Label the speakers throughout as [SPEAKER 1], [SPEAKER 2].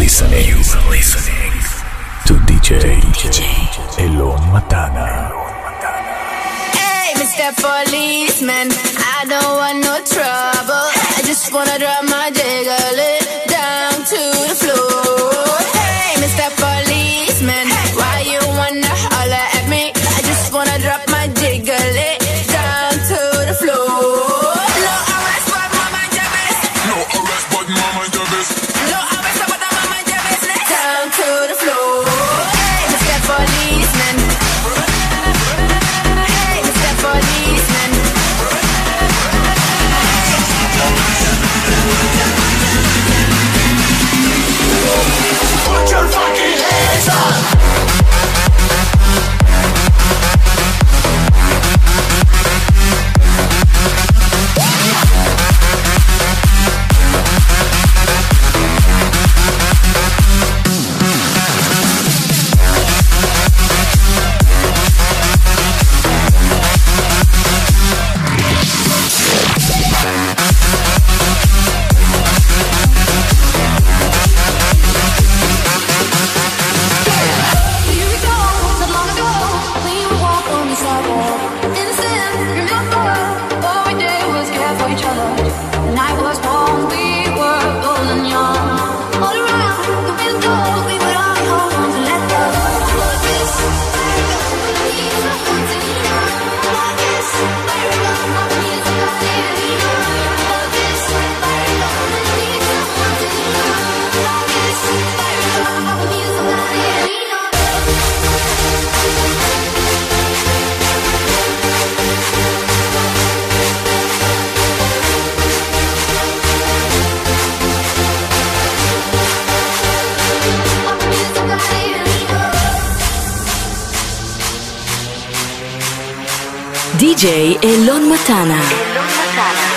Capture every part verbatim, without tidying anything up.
[SPEAKER 1] listening, you are listening to D J, D J Elon Matana.
[SPEAKER 2] Hey, Mister Policeman, I don't want no trouble. I just wanna drop my jiggle it down to the floor. Hey, Mister Policeman, why you wanna holler at me? I just wanna drop my jiggle it down to the floor. No arrest, but mama your best.
[SPEAKER 3] No arrest, but mama your best.
[SPEAKER 2] No arrest, but mama your business. Down to the floor. Hey, Mister Policeman. Hey, Mister Policeman.
[SPEAKER 3] Put your fucking hands up!
[SPEAKER 4] D J Elon Matana. Elon Matana.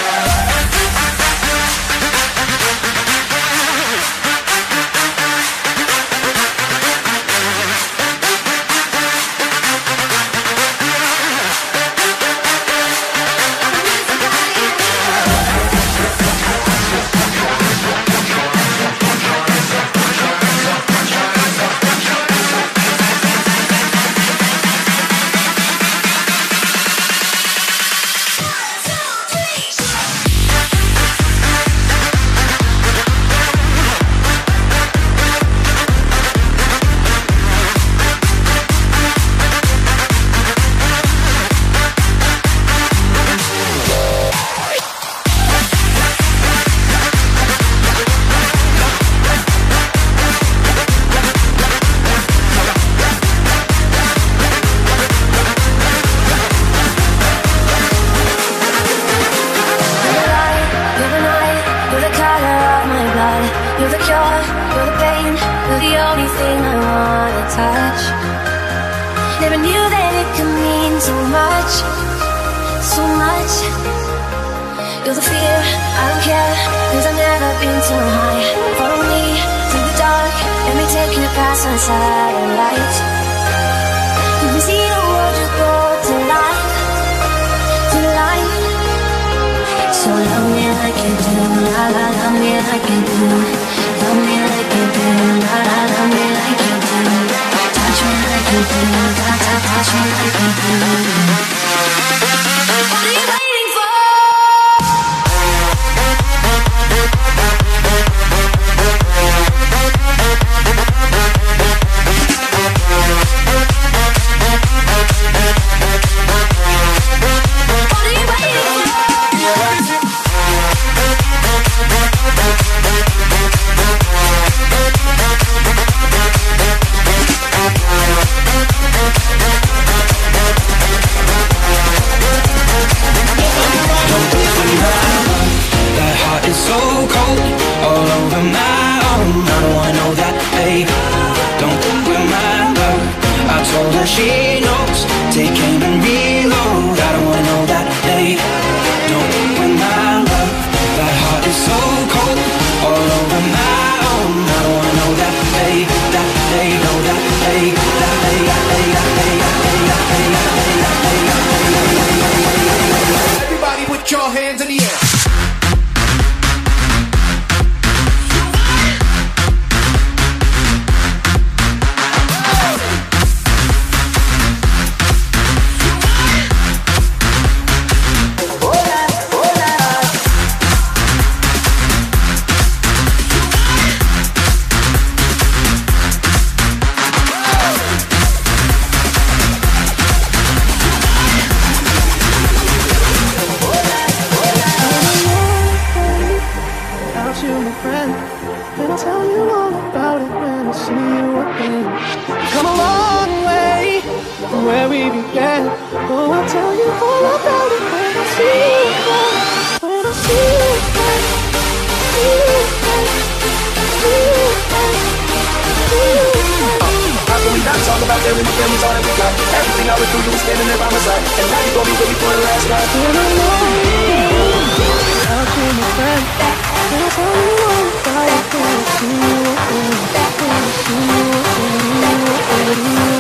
[SPEAKER 5] and I'll tell you all about it when I see you again. We've come a long way from where we began. Oh, I'll tell you all about it when I see you again. When I see you again, see you again, see you again, see you again.
[SPEAKER 6] How can we not talk about that when the family's all that we got? Everything I went through, you was standing there by my side, and now you gon' be with me for the last ride.
[SPEAKER 5] When I know how can my friend? When I tell you all about it when I see you again, when I see you again, see you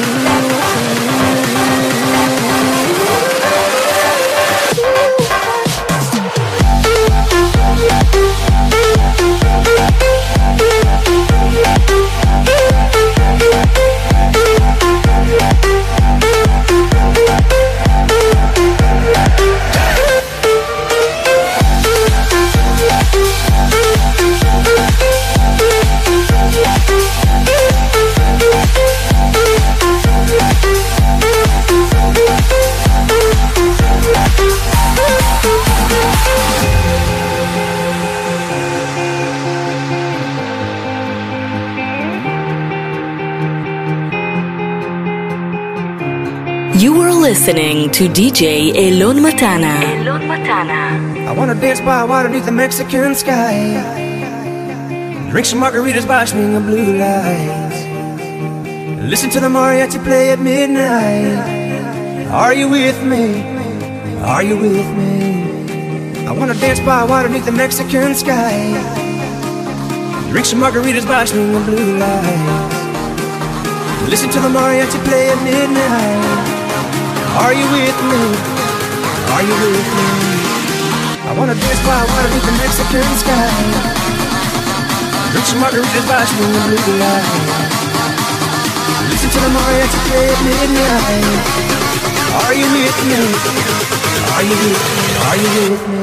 [SPEAKER 4] Listening to D J Elon Matana. Elon Matana.
[SPEAKER 6] I wanna dance by water beneath the Mexican sky, drink some margaritas by swinging blue lights, listen to the mariachi play at midnight. Are you with me? Are you with me? I wanna dance by water beneath the Mexican sky, drink some margaritas by swinging blue lights, listen to the mariachi play at midnight. Are you with me? Are you with me? I wanna dance by water beneath the Mexican sky, drink some margaritas by swinging blue light, listen to the mariachi play at midnight. Are you with me? Are you with me? Are you with me?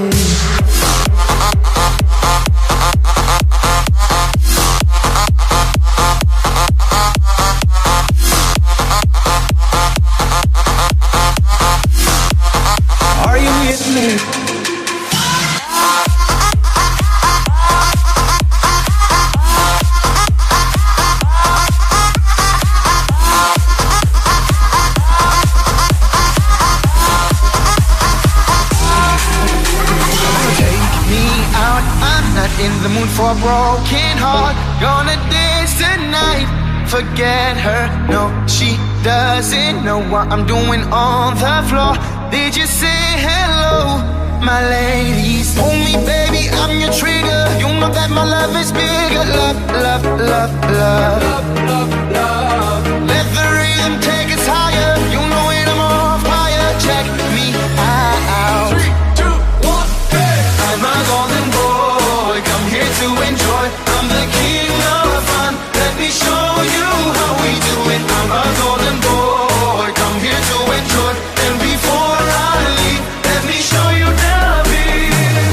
[SPEAKER 7] For a broken heart, gonna dance tonight. Forget her, no, she doesn't know what I'm doing on the floor. Did you say hello, my ladies? Hold me, baby, I'm your trigger. You know that my love is bigger. Love, love, love, love, love, love, love. Let the rhythm take us higher. You know when I'm on fire. Check me out. Three, two, one, hey. I'm a golden boy, come here to enjoy. I'm the king of fun. Let me show you how we do it. I'm a golden boy, come here to enjoy. And before I leave, let me show you the beat.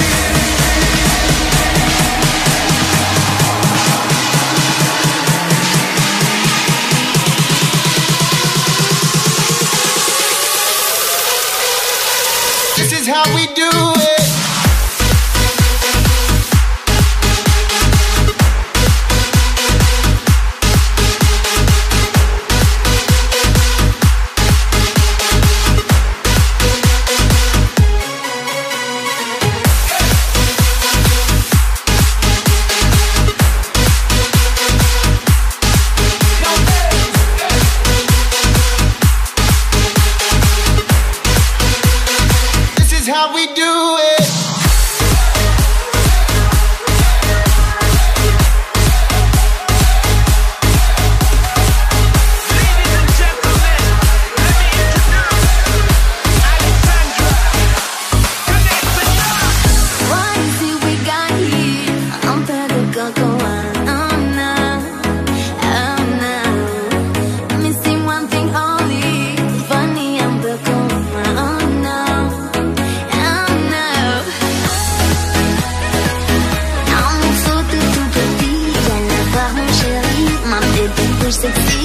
[SPEAKER 7] This is how we do it. How we do it. Ladies and gentlemen, let me introduce Alexandra. Connect with us.
[SPEAKER 2] What is it we got here? I'm better go go on. Oh no, oh no. Missing one thing only. Funny, I'm the go on. Oh no. Sexy.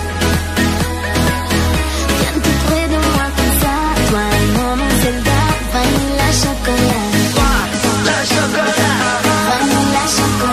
[SPEAKER 2] Viens tout près de moi comme ça. Toi et moi mon Zelda. Vanilla chocolat.
[SPEAKER 7] La chocolat.
[SPEAKER 2] Vanilla chocolat.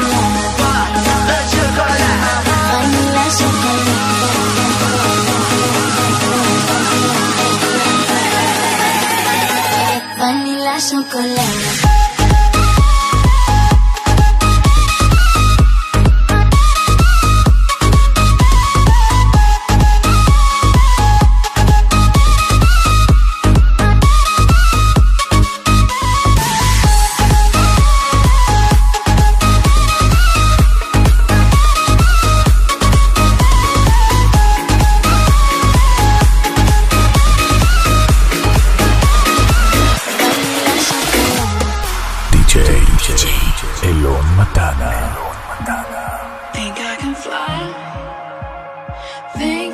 [SPEAKER 1] Matana.
[SPEAKER 2] Think I can fly? Think